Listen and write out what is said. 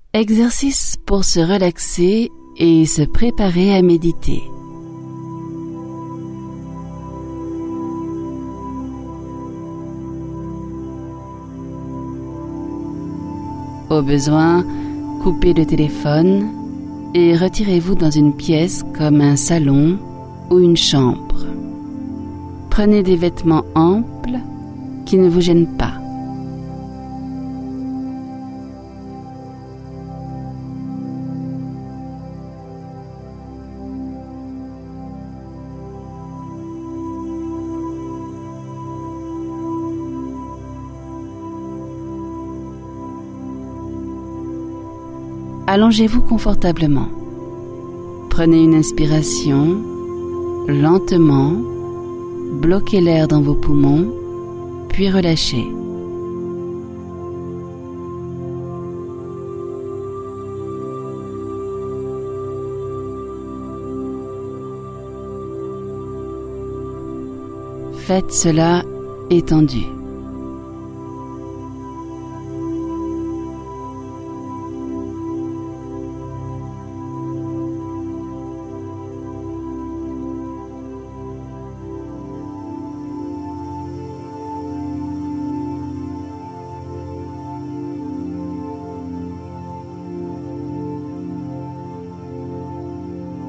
Exercice pour se relaxer et se préparer à méditer. Au besoin, coupez le téléphone et retirez-vous dans une pièce comme un salon ou une chambre. Prenez des vêtements amples qui ne vous gênent pas. Allongez-vous confortablement. Prenez une inspiration, lentement, bloquez l'air dans vos poumons, puis relâchez. Faites cela étendu.